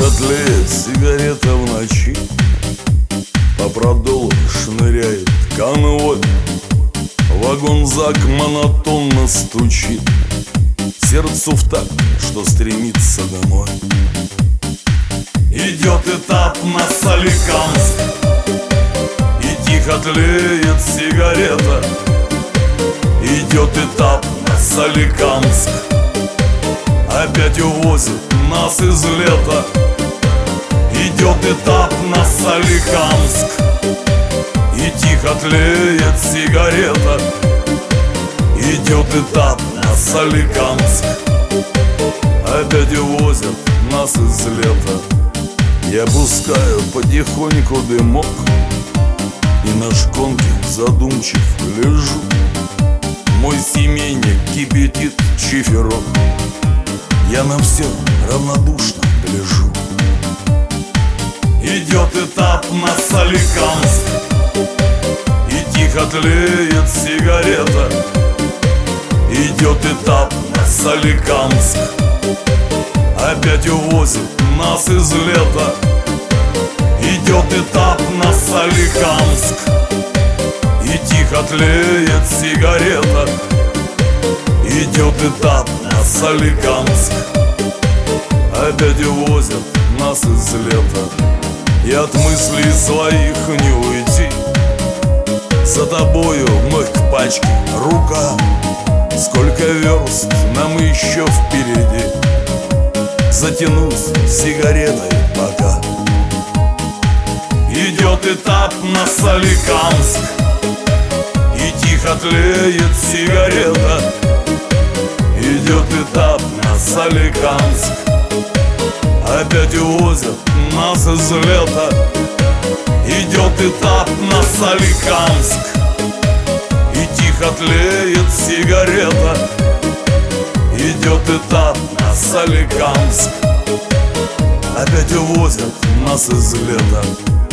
Тихо тлеет сигарета в ночи, по продолу шныряет конвой. Вагон-зак монотонно стучит, сердцу в такт, что стремится домой. Идет этап на Соликамск, и тихо тлеет сигарета. Идет этап на Соликамск, опять увозят нас из лета. Идет этап на Соликамск, и тихо тлеет сигарета. Идет этап на Соликамск, опять увозят нас из лета. Я пускаю потихоньку дымок, и на шконке задумчив лежу. Мой семейник кипятит чиферок, я на все равнодушно гляжу. Идет этап на Соликамск, и тихо тлеет сигарета. Идет этап на Соликамск, опять увозят нас из лета. Идет этап на Соликамск, и тихо тлеет сигарета. Идет этап на Соликамск, опять увозят нас из лета. И от мыслей своих не уйти, за тобою вновь к пачке рука. Сколько верст нам еще впереди, затянусь сигаретой пока. Идет этап на Соликамск, и тихо тлеет сигарета. Идет этап на Соликамск, опять увозят нас из лета. Идет этап на Соликамск, и тихо тлеет сигарета. Идет этап на Соликамск, опять увозят нас из лета.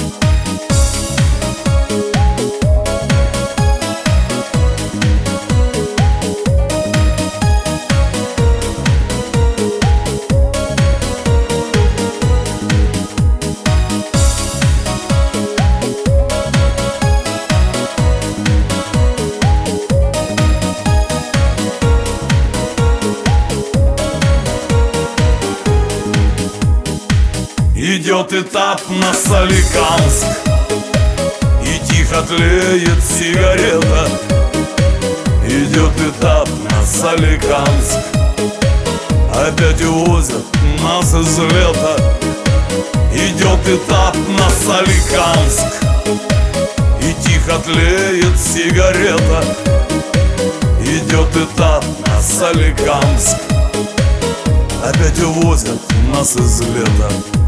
Идет этап на Соликамск, и тихо тлеет сигарета. Идет этап на Соликамск, опять увозят нас из лета. Идет этап на Соликамск, и тихо тлеет сигарета. Идет этап на Соликамск, опять увозят нас из лета.